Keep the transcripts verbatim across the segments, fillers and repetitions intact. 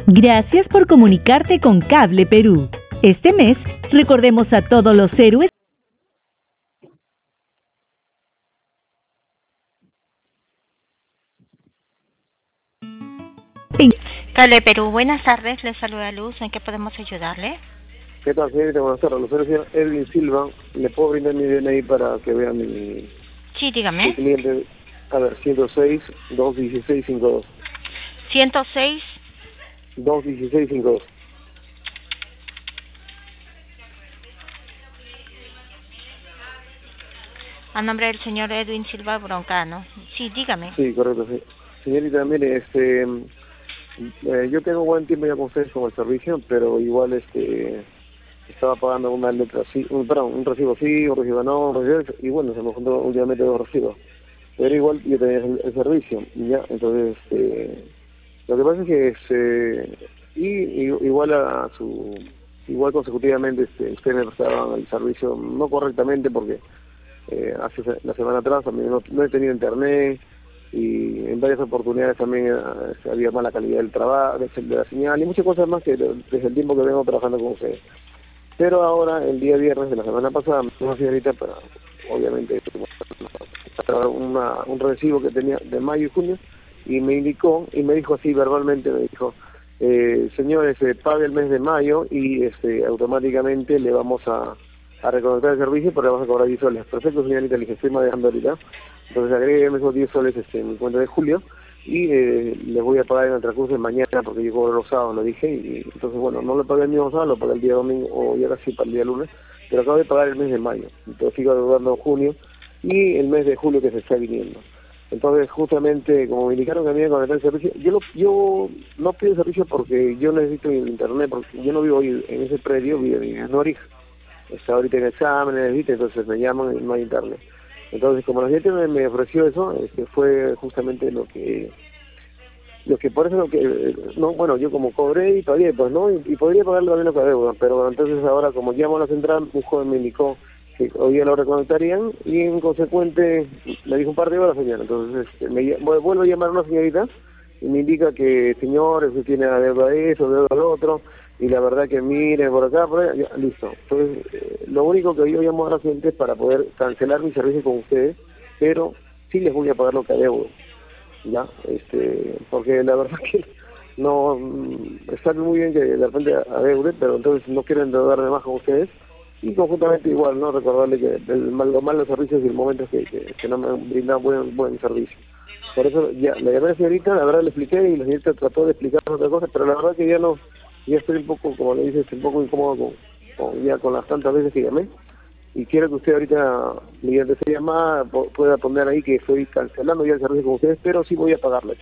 Gracias por comunicarte con Cable Perú. Este mes, recordemos a todos los héroes. En... Cable Perú, buenas tardes, les saluda Luz, ¿en qué podemos ayudarle? ¿Qué tal, señorita? Buenas tardes, los señor Edwin Silva, ¿le puedo brindar mi D N I para que vean mi, Sí, dígame. mi cliente? A ver, ciento seis, doscientos dieciséis, cincuenta y dos. ciento seis. doscientos dieciséis, cincuenta y dos. A nombre del señor Edwin Silva Broncano. Sí, dígame. Sí, correcto, sí. Señorita, mire, este, eh, yo tengo buen tiempo ya con ustedes con el servicio, pero igual este estaba pagando una letra sí, un, perdón, un recibo sí, un recibo no, un recibo, y bueno, se me juntó últimamente dos recibos. Pero igual yo tenía el, el servicio, ya, entonces, este, lo que pasa es que, este, y, y igual a su, igual consecutivamente, este, ustedes me prestaban el servicio no correctamente porque eh, hace la semana atrás también no, no he tenido internet y en varias oportunidades también eh, había mala calidad del trabajo, de, de la señal y muchas cosas más que desde el tiempo que vengo trabajando con ustedes. Pero ahora, el día viernes de la semana pasada, me una señorita para, obviamente, para una, un recibo que tenía de mayo y junio, y me indicó, y me dijo así verbalmente, me dijo, eh, señor, este, pague el mes de mayo y este automáticamente le vamos a, a reconectar el servicio, pero le vamos a cobrar diez soles. Perfecto, señorita, le dije, estoy manejando ahorita. Entonces agregué esos diez soles este, en mi cuenta de julio, y eh, les voy a pagar en el transcurso de mañana porque yo cobro los sábados, lo dije, y entonces bueno, no lo pagué el mismo sábado, lo pagué el día domingo o ya casi para el día lunes, pero acabo de pagar el mes de mayo, entonces sigo deudando junio y el mes de julio que se está viniendo. Entonces justamente como me indicaron que me iban a conectar el servicio, yo lo, yo no pido el servicio porque yo necesito internet, porque yo no vivo hoy en ese predio, vivo en Norija, está ahorita en exámenes, ¿viste? Entonces me llaman y no hay internet. Entonces, como la gente me, me ofreció eso, este, fue justamente lo que, lo que por eso lo que, no, bueno, yo como cobré y pagué, pues, ¿no? Y, y podría pagarle también lo que debo, pero entonces ahora, como llamo a la central, un joven me indicó que hoy día lo reconectarían y en consecuente me dijo un par de horas, señora. Entonces, este, me vuelvo a llamar a una señorita y me indica que, señores, usted tiene deuda de eso, deuda de lo otro, y la verdad que mire por acá, por allá, ya, listo. Entonces, eh, lo único que yo llamo a la gente es para poder cancelar mi servicio con ustedes, pero sí les voy a pagar lo que debo, ya, este, porque la verdad que no, mm, está muy bien que de repente adeude, pero entonces no quiero endeudarme más con ustedes, y conjuntamente igual, ¿no? Recordarle que el, mal, los malos servicios y el momento es que, que, que no me han brindado buen, buen servicio. Por eso ya le llamé a la señorita, la verdad le expliqué y la señorita trató de explicar otra cosa, pero la verdad que ya no, ya estoy un poco, como le dices, un poco incómodo con, con, ya con las tantas veces que llamé, y quiero que usted ahorita, mediante esa llamada, po pueda poner ahí que estoy cancelando ya el servicio con ustedes, pero sí voy a pagarle.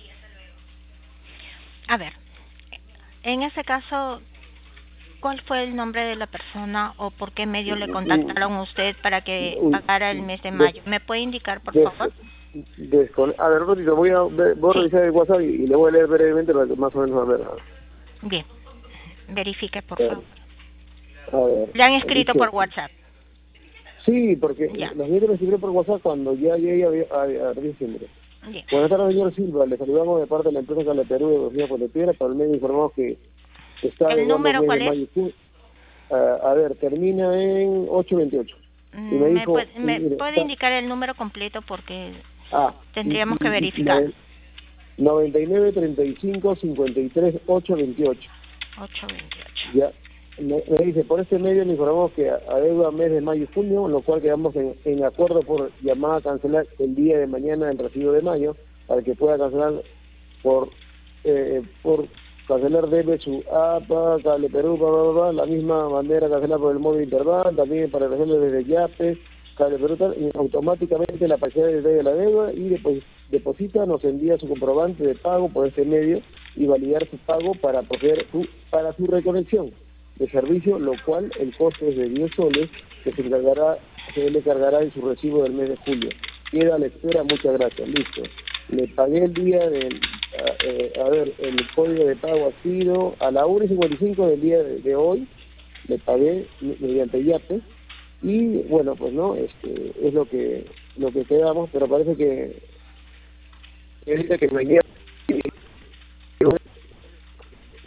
A ver, en ese caso, ¿cuál fue el nombre de la persona o por qué medio le contactaron a usted para que pagara el mes de mayo? ¿Me puede indicar, por des, favor? Des, a ver, ratito, voy a, voy a Sí. revisar el WhatsApp y, y le voy a leer brevemente para que más o menos a ver. Bien, verifique, por A ver, favor. a ver, ¿Le han escrito dice, por WhatsApp? sí, porque Ya. la gente me escribió por WhatsApp cuando ya llegué a, a, a diciembre. Bien. Buenas tardes, señor Silva. Le saludamos de parte de la empresa Cable Perú de los días por Piedra. Para el medio informamos que está ¿El deudando el número mes de cuál es? mayo y junio. Uh, a ver, termina en ocho veintiocho. Y me ¿Me dijo, puede, me mire, puede está, indicar el número completo? Porque ah, tendríamos que verificar. noventa y nueve, treinta y cinco, cincuenta y tres, ocho veintiocho. ocho veintiocho. Ya, me, me dice, por este medio le informamos que adeuda mes de mayo y junio, lo cual quedamos en, en acuerdo por llamada a cancelar el día de mañana el recibo de mayo, para que pueda cancelar por, eh, por cancelar debe su A P A, Cable Perú, bla, bla, bla, la misma manera cancelar por el móvil Interbank, también para hacerlo desde YAPE, Cable Perú, tal, y automáticamente la parcialidad de detalle de la deuda y después deposita, nos envía su comprobante de pago por este medio y validar su pago para proceder su, para su reconexión de servicio, lo cual el costo es de diez soles que se encargará, se le cargará en su recibo del mes de julio. Queda a la espera, muchas gracias, listo. Le pagué el día del, a, eh, a ver, el código de pago ha sido a la una y cincuenta y cinco del día de, de hoy, le pagué mediante YAPE, y bueno, pues no, este, es lo que lo que quedamos, pero parece que ahorita que venía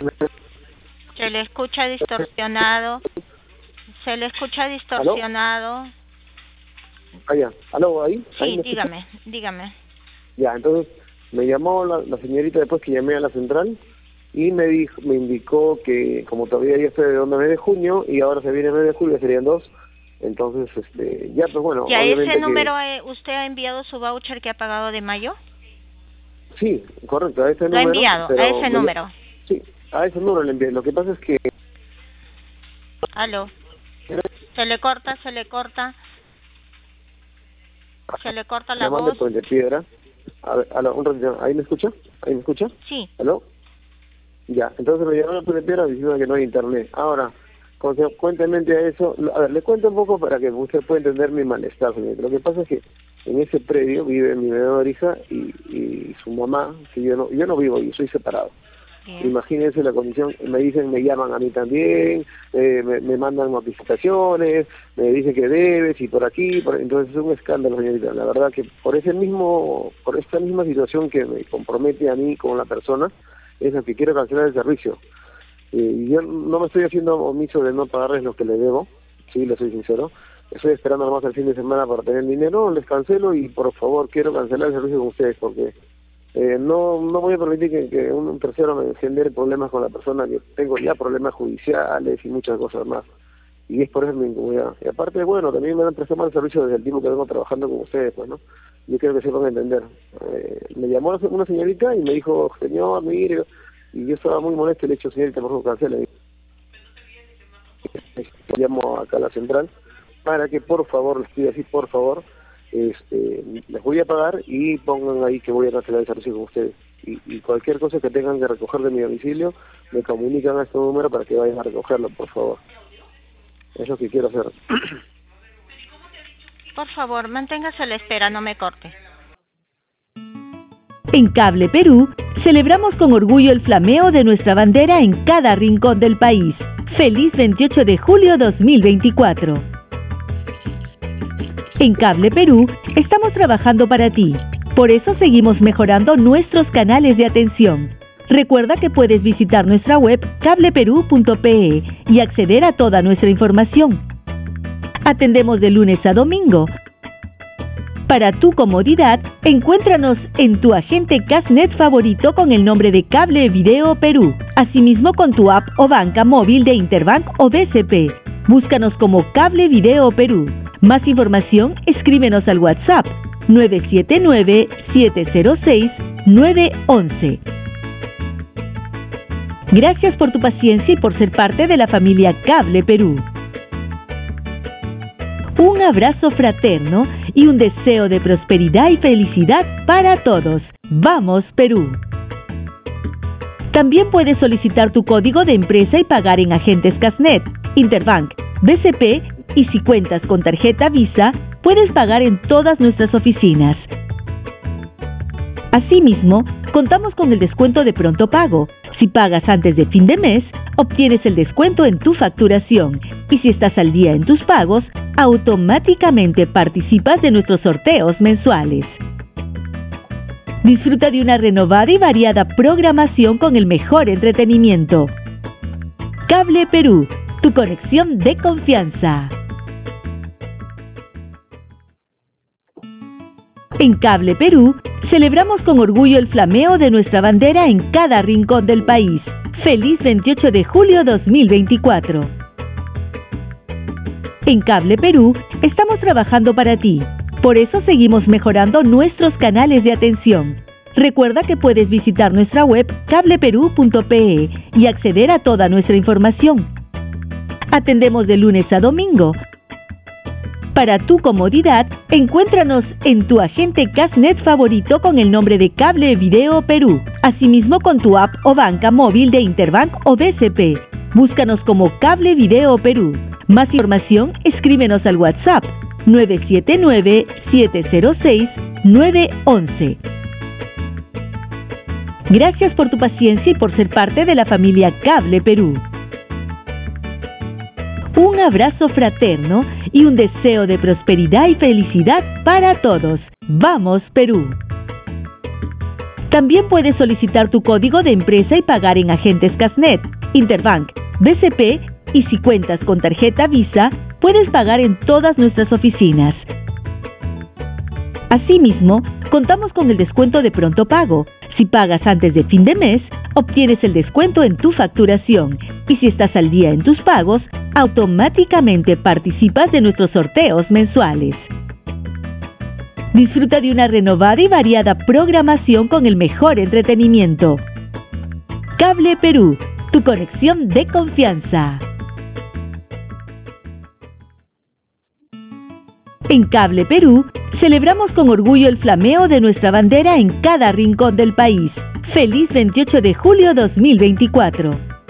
Se le escucha distorsionado. Se le escucha distorsionado. Ah, ya. ¿Aló, ahí? Sí, ¿Ahí me dígame, escucha? dígame. Ya, entonces me llamó la, la señorita después que llamé a la central y me dijo, me indicó que como todavía ya estoy de onda mes de junio y ahora se viene el mes de julio, serían dos. Entonces, este, ya pues bueno, ¿Y a obviamente ese número que... eh, usted ha enviado su voucher que ha pagado de mayo? Sí, correcto, a ese Lo número. ha enviado, pero a ese me- número. Sí, a ese número le envié. Lo que pasa es que... Aló. Se le corta, se le corta. Se le corta la Llamando voz. por de piedra. A ver, aló, un ratito, ¿ahí me escucha? ¿Ahí me escucha? Sí. ¿Aló? Ya, entonces me llamaron por de piedra diciendo que no hay internet. Ahora, consecuentemente a eso, a ver, le cuento un poco para que usted pueda entender mi malestar, señor. Lo que pasa es que en ese predio vive mi menor hija y, y su mamá, que yo no, yo no vivo ahí, soy separado. Bien. Imagínense la condición, me dicen, me llaman a mí también, eh, me, me mandan notificaciones, me dicen que debes y por aquí, por, entonces es un escándalo, señorita. La verdad que por ese mismo, por esta misma situación que me compromete a mí con la persona, es la que quiero cancelar el servicio. Eh, yo no me estoy haciendo omiso de no pagarles lo que les debo, sí, le soy sincero. Estoy esperando nomás el fin de semana para tener dinero, les cancelo y por favor quiero cancelar el servicio con ustedes porque eh, no no voy a permitir que, que un tercero me genere problemas con la persona, que tengo ya problemas judiciales y muchas cosas más. Y es por eso mi incomodidad. Y aparte, bueno, también me han prestado mal servicio desde el tiempo que vengo trabajando con ustedes, pues, ¿no? Yo creo que sepan entender. Eh, me llamó una señorita y me dijo, señor, mire, y yo estaba muy molesto y le he dicho, señorita, por favor, cancele. Llamo acá a la central para que por favor, les pido así, por favor, este, les voy a pagar y pongan ahí que voy a cancelar el servicio con ustedes. Y, y cualquier cosa que tengan que recoger de mi domicilio, me comunican a este número para que vayan a recogerlo, por favor. Es lo que quiero hacer. Por favor, manténgase a la espera, no me corte. En Cable Perú, celebramos con orgullo el flameo de nuestra bandera en cada rincón del país. ¡Feliz veintiocho de julio dos mil veinticuatro! En Cable Perú, estamos trabajando para ti. Por eso seguimos mejorando nuestros canales de atención. Recuerda que puedes visitar nuestra web cable perú punto pe y acceder a toda nuestra información. Atendemos de lunes a domingo. Para tu comodidad, encuéntranos en tu agente Casnet favorito con el nombre de Cable Video Perú, asimismo con tu app o banca móvil de Interbank o B C P. Búscanos como Cable Video Perú. Más información, escríbenos al WhatsApp nueve siete nueve, siete cero seis, nueve uno uno. Gracias por tu paciencia y por ser parte de la familia Cable Perú. Un abrazo fraterno y un deseo de prosperidad y felicidad para todos. ¡Vamos, Perú! También puedes solicitar tu código de empresa y pagar en agentes Casnet, Interbank, B C P y si cuentas con tarjeta Visa, puedes pagar en todas nuestras oficinas. Asimismo, contamos con el descuento de pronto pago. Si pagas antes de fin de mes, obtienes el descuento en tu facturación. Y si estás al día en tus pagos, automáticamente participas de nuestros sorteos mensuales. Disfruta de una renovada y variada programación con el mejor entretenimiento. Cable Perú, tu conexión de confianza. En Cable Perú, celebramos con orgullo el flameo de nuestra bandera en cada rincón del país. ¡Feliz veintiocho de julio dos mil veinticuatro! En Cable Perú, estamos trabajando para ti. Por eso seguimos mejorando nuestros canales de atención. Recuerda que puedes visitar nuestra web cable perú punto pe y acceder a toda nuestra información. Atendemos de lunes a domingo. Para tu comodidad, encuéntranos en tu agente Casnet favorito con el nombre de Cable Video Perú, asimismo con tu app o banca móvil de Interbank o B C P. Búscanos como Cable Video Perú. Más información, escríbenos al WhatsApp nueve siete nueve, siete cero seis, nueve uno uno. Gracias por tu paciencia y por ser parte de la familia Cable Perú. Un abrazo fraterno y un deseo de prosperidad y felicidad para todos. ¡Vamos, Perú! También puedes solicitar tu código de empresa y pagar en agentes Casnet, Interbank, B C P y si cuentas con tarjeta Visa, puedes pagar en todas nuestras oficinas. Asimismo, contamos con el descuento de pronto pago. Si pagas antes de fin de mes, obtienes el descuento en tu facturación y si estás al día en tus pagos, automáticamente participas de nuestros sorteos mensuales. Disfruta de una renovada y variada programación con el mejor entretenimiento. Cable Perú, tu conexión de confianza. En Cable Perú, celebramos con orgullo el flameo de nuestra bandera en cada rincón del país. ¡Feliz veintiocho de julio dos mil veinticuatro!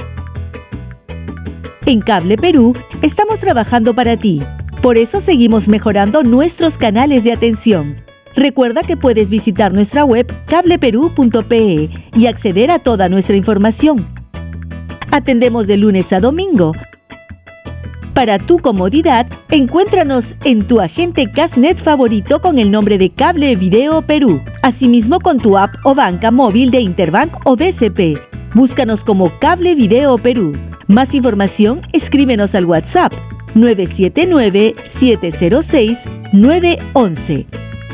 En Cable Perú, estamos trabajando para ti. Por eso seguimos mejorando nuestros canales de atención. Recuerda que puedes visitar nuestra web cable perú punto pe y acceder a toda nuestra información. Atendemos de lunes a domingo. Para tu comodidad, encuéntranos en tu agente Casnet favorito con el nombre de Cable Video Perú. Asimismo con tu app o banca móvil de Interbank o B C P. Búscanos como Cable Video Perú. Más información, escríbenos al WhatsApp nueve siete nueve, siete cero seis, nueve uno uno.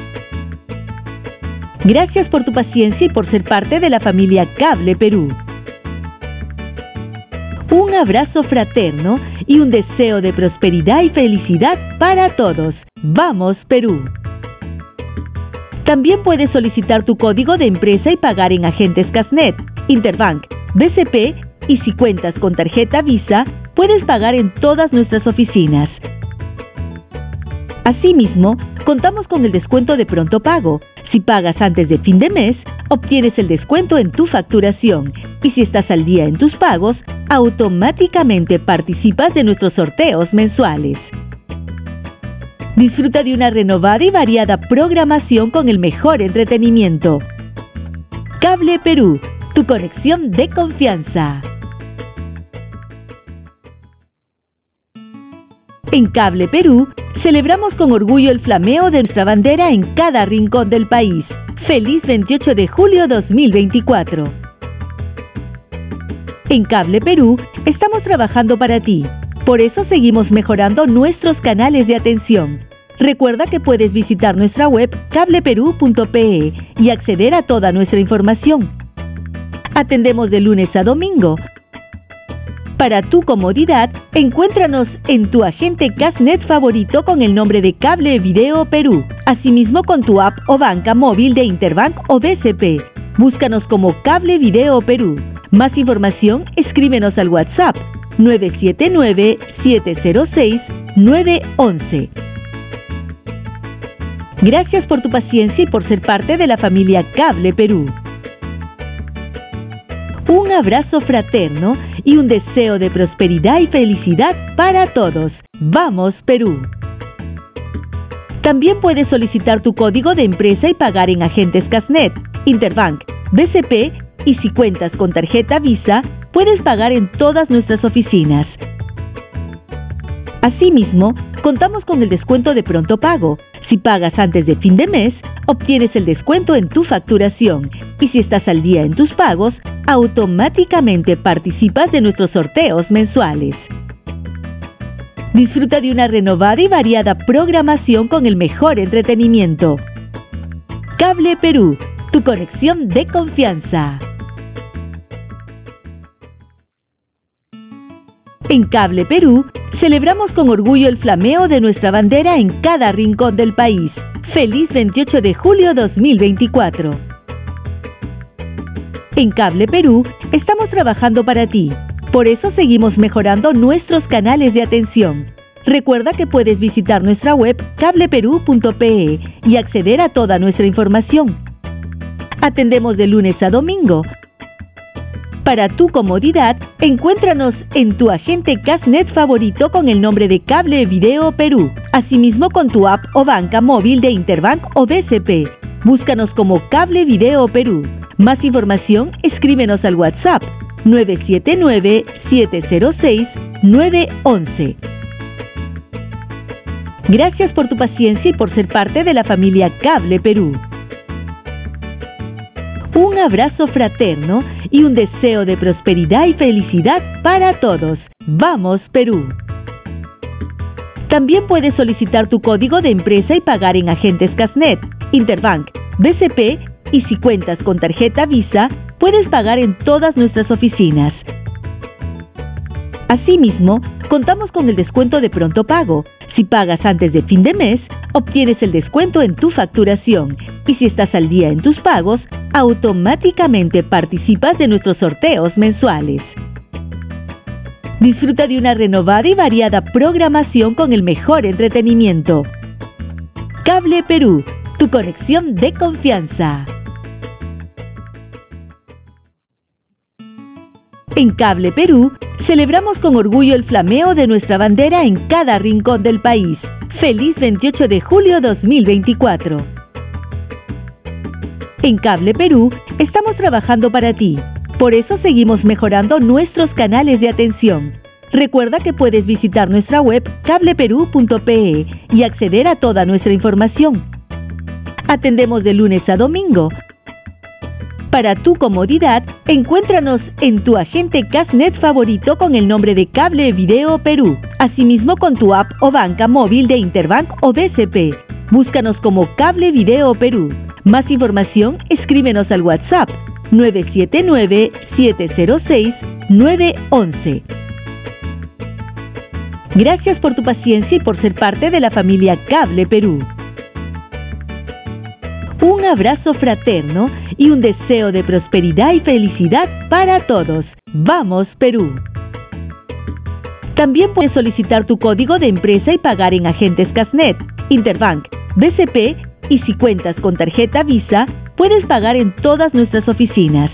Gracias por tu paciencia y por ser parte de la familia Cable Perú. Un abrazo fraterno y un deseo de prosperidad y felicidad para todos. ¡Vamos, Perú! También puedes solicitar tu código de empresa y pagar en agentes Casnet, Interbank, B C P y si cuentas con tarjeta Visa, puedes pagar en todas nuestras oficinas. Asimismo, contamos con el descuento de pronto pago. Si pagas antes de fin de mes, obtienes el descuento en tu facturación y si estás al día en tus pagos, automáticamente participas de nuestros sorteos mensuales. Disfruta de una renovada y variada programación con el mejor entretenimiento. Cable Perú, tu conexión de confianza. En Cable Perú, celebramos con orgullo el flameo de nuestra bandera en cada rincón del país. ¡Feliz veintiocho de julio dos mil veinticuatro! En Cable Perú, estamos trabajando para ti. Por eso seguimos mejorando nuestros canales de atención. Recuerda que puedes visitar nuestra web cable perú punto pe y acceder a toda nuestra información. Atendemos de lunes a domingo. Para tu comodidad, encuéntranos en tu agente Casnet favorito con el nombre de Cable Video Perú. Asimismo con tu app o banca móvil de Interbank o B C P. Búscanos como Cable Video Perú. Más información, escríbenos al WhatsApp nueve siete nueve, siete cero seis, nueve uno uno. Gracias por tu paciencia y por ser parte de la familia Cable Perú. Un abrazo fraterno y un deseo de prosperidad y felicidad para todos. ¡Vamos, Perú! También puedes solicitar tu código de empresa y pagar en agentes Casnet, Interbank, B C P y si cuentas con tarjeta Visa, puedes pagar en todas nuestras oficinas. Asimismo, contamos con el descuento de pronto pago. Si pagas antes de fin de mes, obtienes el descuento en tu facturación y si estás al día en tus pagos, automáticamente participas de nuestros sorteos mensuales. Disfruta de una renovada y variada programación con el mejor entretenimiento. Cable Perú, tu conexión de confianza. En Cable Perú, celebramos con orgullo el flameo de nuestra bandera en cada rincón del país. ¡Feliz veintiocho de julio dos mil veinticuatro! En Cable Perú, estamos trabajando para ti. Por eso seguimos mejorando nuestros canales de atención. Recuerda que puedes visitar nuestra web cable perú punto pe y acceder a toda nuestra información. Atendemos de lunes a domingo. Para tu comodidad, encuéntranos en tu agente Casnet favorito con el nombre de Cable Video Perú. Asimismo con tu app o banca móvil de Interbank o B C P. Búscanos como Cable Video Perú. Más información, escríbenos al WhatsApp nueve siete nueve, siete cero seis, nueve uno uno. Gracias por tu paciencia y por ser parte de la familia Cable Perú. Un abrazo fraterno y un deseo de prosperidad y felicidad para todos. ¡Vamos, Perú! También puedes solicitar tu código de empresa y pagar en agentes Casnet, Interbank, B C P y si cuentas con tarjeta Visa, puedes pagar en todas nuestras oficinas. Asimismo, contamos con el descuento de pronto pago. Si pagas antes de fin de mes, obtienes el descuento en tu facturación y si estás al día en tus pagos, automáticamente participas de nuestros sorteos mensuales. Disfruta de una renovada y variada programación con el mejor entretenimiento. Cable Perú, tu conexión de confianza. En Cable Perú, celebramos con orgullo el flameo de nuestra bandera en cada rincón del país. ¡Feliz veintiocho de julio dos mil veinticuatro! En Cable Perú, estamos trabajando para ti. Por eso seguimos mejorando nuestros canales de atención. Recuerda que puedes visitar nuestra web cable perú punto pe y acceder a toda nuestra información. Atendemos de lunes a domingo. Para tu comodidad, encuéntranos en tu agente Casnet favorito con el nombre de Cable Video Perú. Asimismo con tu app o banca móvil de Interbank o B C P. Búscanos como Cable Video Perú. Más información, escríbenos al WhatsApp nueve siete nueve, siete cero seis, nueve uno uno. Gracias por tu paciencia y por ser parte de la familia Cable Perú. Un abrazo fraterno y un deseo de prosperidad y felicidad para todos. ¡Vamos, Perú! También puedes solicitar tu código de empresa y pagar en agentes Casnet, Interbank, B C P y si cuentas con tarjeta Visa, puedes pagar en todas nuestras oficinas.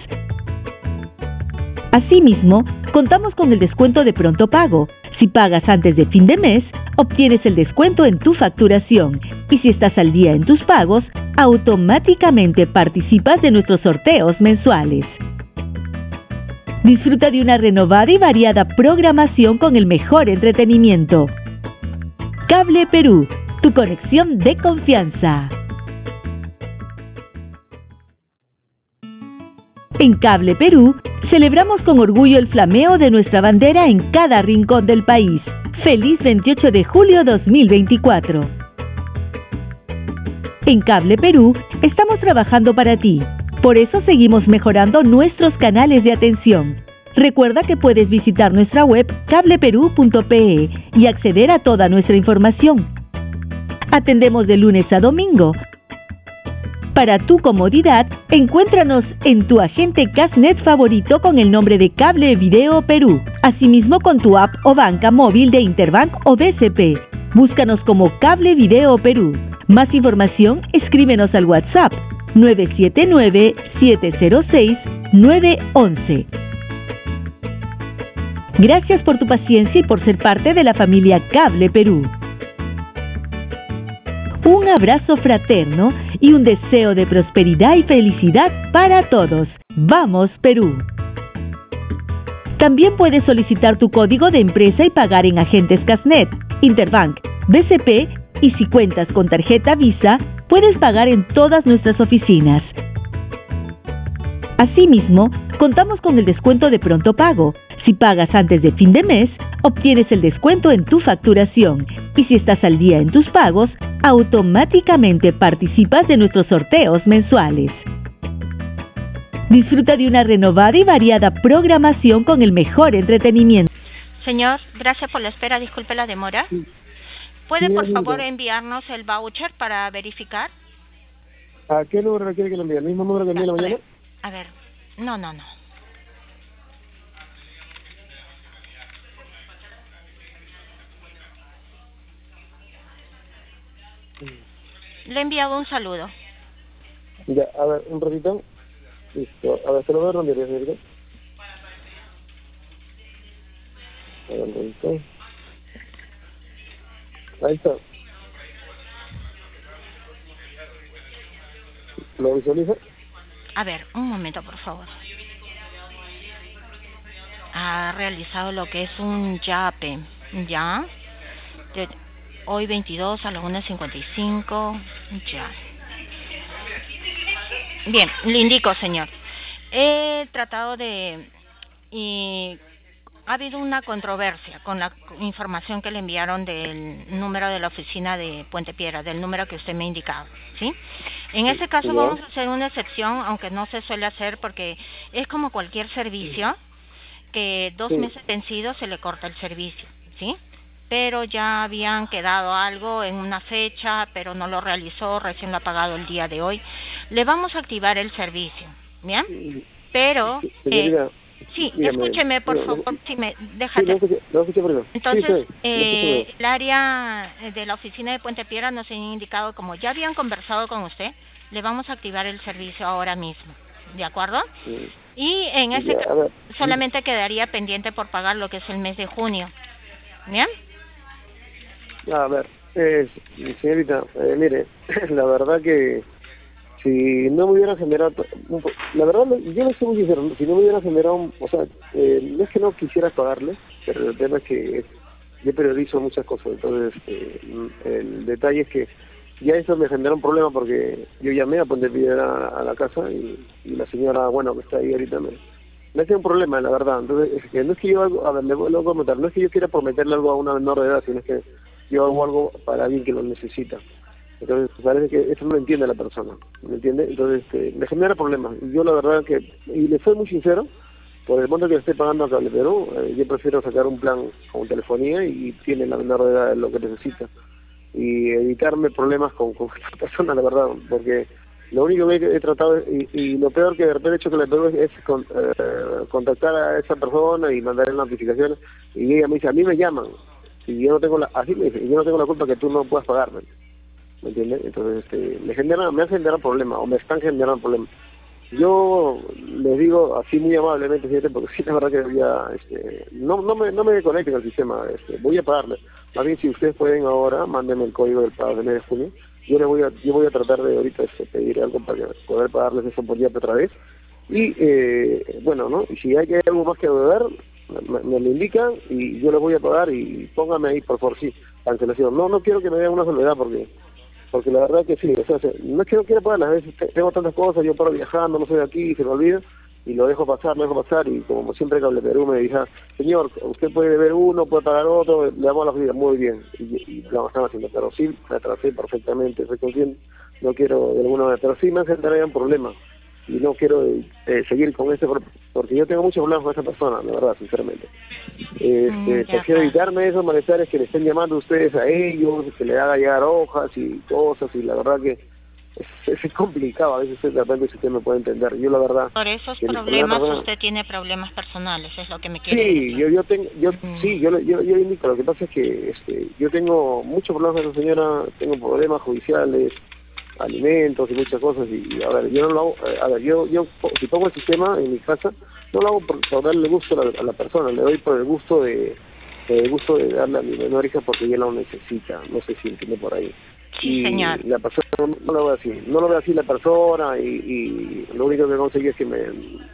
Asimismo, contamos con el descuento de pronto pago. Si pagas antes de fin de mes, obtienes el descuento en tu facturación y si estás al día en tus pagos, automáticamente participas de nuestros sorteos mensuales. Disfruta de una renovada y variada programación con el mejor entretenimiento. Cable Perú, tu conexión de confianza. En Cable Perú, celebramos con orgullo el flameo de nuestra bandera en cada rincón del país. ¡Feliz veintiocho de julio dos mil veinticuatro! En Cable Perú, estamos trabajando para ti. Por eso seguimos mejorando nuestros canales de atención. Recuerda que puedes visitar nuestra web cable perú punto pe y acceder a toda nuestra información. Atendemos de lunes a domingo. Para tu comodidad, encuéntranos en tu agente Casnet favorito con el nombre de Cable Video Perú. Asimismo con tu app o banca móvil de Interbank o B C P. Búscanos como Cable Video Perú. Más información, escríbenos al WhatsApp nueve siete nueve, siete cero seis, nueve uno uno. Gracias por tu paciencia y por ser parte de la familia Cable Perú. Un abrazo fraterno y un deseo de prosperidad y felicidad para todos. ¡Vamos, Perú! También puedes solicitar tu código de empresa y pagar en agentes Casnet, Interbank, B C P y si cuentas con tarjeta Visa, puedes pagar en todas nuestras oficinas. Asimismo, contamos con el descuento de pronto pago. Si pagas antes de fin de mes, obtienes el descuento en tu facturación y si estás al día en tus pagos, automáticamente participas de nuestros sorteos mensuales. Disfruta de una renovada y variada programación con el mejor entretenimiento. Señor, gracias por la espera, disculpe la demora. ¿Puede por favor enviarnos el voucher para verificar? ¿A qué número quiere que lo envíe? ¿El mismo número que envié la mañana? A ver, no, no, no. Le he enviado un saludo. Ya, a ver, un ratito. Listo. A ver, se lo voy a reenviar, ¿cierto? A ver, un ratito. Ahí está. ¿Lo visualiza? A ver, un momento, por favor. Ha realizado lo que es un yape, ¿ya? De hoy veintidós a las una cincuenta y cinco, ya. Bien, le indico, señor. he tratado de... y ha habido una controversia con la información que le enviaron del número de la oficina de Puente Piedra, del número que usted me ha indicado, ¿sí? En ese caso ¿Ya? vamos a hacer una excepción, aunque no se suele hacer porque es como cualquier servicio, que dos Sí. meses vencidos se le corta el servicio, ¿sí? Pero ya habían quedado algo en una fecha, pero no lo realizó, recién lo ha pagado el día de hoy. Le vamos a activar el servicio, ¿bien? Pero... Señorita, Eh, Sí, dígame, escúcheme, por dígame, favor, si me sí, déjate. lo escuché, lo escuché primero. Entonces, Sí, sí, lo escuché eh, primero. el área de la oficina de Puente Piedra nos ha indicado, como ya habían conversado con usted, le vamos a activar el servicio ahora mismo, ¿de acuerdo? Sí. Y en ese Ya, a caso, ver. solamente quedaría pendiente por pagar lo que es el mes de junio, ¿bien? A ver, eh, señorita, eh, mire, la verdad que si no me hubiera generado, un po- la verdad, no- yo no soy muy sincero, si no me hubiera generado, un- o sea, eh, no es que no quisiera pagarle, pero el tema es que yo priorizo muchas cosas, entonces eh, el detalle es que ya eso me generó un problema porque yo llamé a Puente Piedra a la casa y, y la señora, bueno, que está ahí ahorita me, me hace un problema, la verdad, entonces es que no es que yo hago, a ver, le vuelvo a comentar, no es que yo quiera prometerle algo a una menor de edad, sino es que yo hago algo para alguien que lo necesita. Entonces parece que eso no lo entiende la persona, ¿me entiende? Entonces este, me genera problemas. Yo la verdad que, y le soy muy sincero, por el monto que le estoy pagando a Cable Perú, eh, yo prefiero sacar un plan con telefonía y tiene la menor de edad lo que necesita. Y evitarme problemas con, con esta persona, la verdad, porque lo único que he, he tratado, y, y lo peor que de repente he hecho que le Perú es, es con, eh, contactar a esa persona y mandarle notificaciones, y ella me dice, a mí me llaman, y yo no tengo la, así me dice, y yo no tengo la culpa que tú no puedas pagarme. ¿Me entiendes? Entonces, este, me genera, me hace generar problemas, o me están generando problemas. Yo les digo así muy amablemente, fíjate, porque sí, la verdad que había, este, no, no me, no me conecten al sistema, este, voy a pagarles. Más bien, si ustedes pueden ahora, mándenme el código del pago del mes de junio. Yo les voy a, yo voy a tratar de ahorita este, pedir algo para poder pagarles eso por día otra vez. Y, eh, bueno, ¿no? Y si hay que algo más que deber, me, me lo indican y yo les voy a pagar y póngame ahí, por favor, sí, cancelación. No, no quiero que me den una soledad porque porque la verdad que sí, o sea, se- no es que no quiera pagar, a veces te- tengo tantas cosas, yo paro viajando, no soy de aquí, se me olvida, y lo dejo pasar, lo dejo pasar, y como siempre Cable Perú me dice, señor, usted puede deber uno, puede pagar otro, le damos la vida, muy bien, y, y lo están haciendo, pero sí, me atrasé perfectamente, soy consciente, no quiero de alguna manera, pero sí me hace tener un problema, y no quiero eh, seguir con este, pro- porque yo tengo muchos problemas con esa persona, la verdad, sinceramente. Mm, Este, de prefiero acuerdo. evitarme esos malestares que le estén llamando ustedes a ellos, que le haga llegar hojas y cosas, y la verdad que es, es complicado, a veces de repente si usted me puede entender. Yo la verdad, Por esos que la problemas persona, usted tiene problemas personales, es lo que me quiere sí, decir. yo yo tengo, yo Mm. sí, yo yo yo indico, lo que pasa es que este, yo tengo muchos problemas con esa señora, tengo problemas judiciales, alimentos y muchas cosas, y, y, a ver, yo no lo hago, eh, a ver, yo yo po- si pongo el sistema en mi casa, no lo hago por, por darle gusto a la, a la persona, le doy por el gusto de el gusto de darle a mi menor hija porque ella lo necesita, no sé si entiende por ahí. Sí, señor. Y la persona no, no lo ve así, no lo ve así la persona, y, y lo único que conseguí es que me,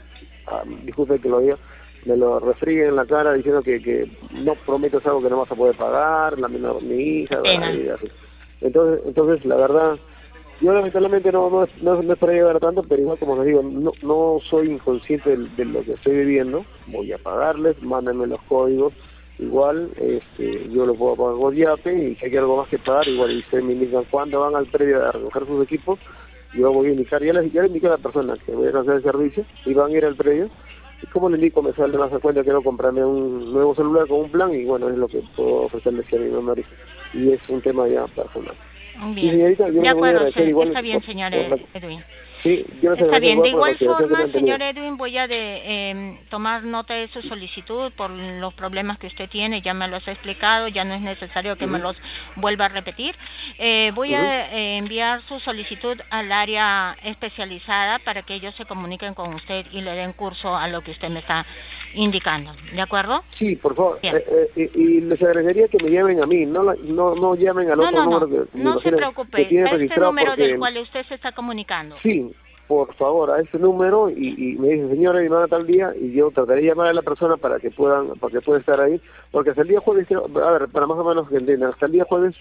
ah, disculpe que lo diga, me lo refrigue en la cara diciendo que, que no prometes algo que no vas a poder pagar, la menor, mi hija, Pena. y así. Entonces, entonces la verdad, yo lamentablemente no, no, es- no, no es para llegar a tanto, pero igual como les digo, no, no soy inconsciente de, de lo que estoy viviendo, voy a pagarles, mándenme los códigos, igual este, yo lo puedo pagar por Yape, y si hay algo más que pagar, igual ustedes me indican cuándo van al predio a recoger sus equipos, yo voy a indicar, ya les, ya le indiqué a la persona que voy a cancelar el servicio, y van a ir al predio, y como le indico, me sale más a cuenta que no comprarme un nuevo celular con un plan, y bueno, es lo que puedo ofrecerles a mi menor hija, y es un tema ya personal. Sí, Bien. señorita, yo De le voy a acuerdo, agradecer se- igual está bien, por, señor por la... Edwin. Sí, yo les Está agradezco bien. De igual por la igual consideración que me forma, han tenido. señor Edwin, voy a de, eh, tomar nota de su solicitud por los problemas que usted tiene. Ya me los he explicado, ya no es necesario que me Ujú, los vuelva a repetir. Eh, voy ujú. a eh, enviar su solicitud al área especializada para que ellos se comuniquen con usted y le den curso a lo que usted me está indicando. ¿De acuerdo? Sí, por favor, Bien. eh, eh, y, y les agradecería que me llamen a mí, no la- no no llamen al No, otro no, número no. que me No se imagino que preocupe. tienen A este registrado, número del porque cual usted se está comunicando. sí, por favor, a ese número, y, y me dicen, señora, mi hermana tal día, y yo trataré de llamar a la persona para que puedan, para que pueda estar ahí, porque hasta el día jueves, creo- a ver, para más o menos que entiendan, hasta el día jueves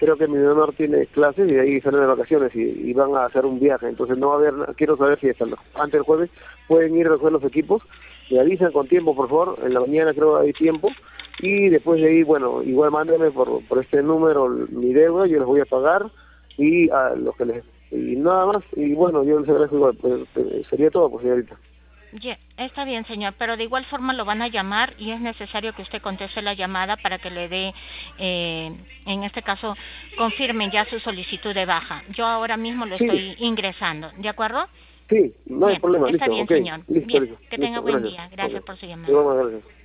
creo que mi menor tiene clases y de ahí salen de vacaciones y, y van a hacer un viaje, entonces no va a haber, quiero saber si hasta los, antes del jueves pueden ir a recoger los equipos, me avisan con tiempo por favor, en la mañana creo que hay tiempo, y después de ahí, bueno, igual mándenme por, por este número mi deuda, yo les voy a pagar, y a los que les, y nada más, y bueno, yo les agradezco igual, pues, pues, sería todo, pues señorita. Yeah, está bien, señor, pero de igual forma lo van a llamar y es necesario que usted conteste la llamada para que le dé, eh, en este caso, confirmen ya su solicitud de baja. Yo ahora mismo lo Sí. estoy ingresando, ¿de acuerdo? Sí, no hay bien, problema, está listo, bien, okay. señor. Listo, Bien, listo, que tenga listo, buen gracias. día. Gracias Okay. por su llamada. Igual, gracias.